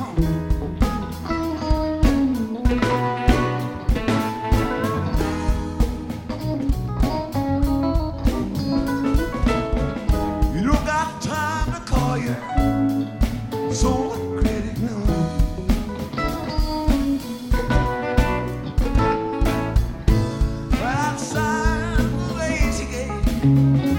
You don't got time to call you, so what credit no. Right outside the lazy gate.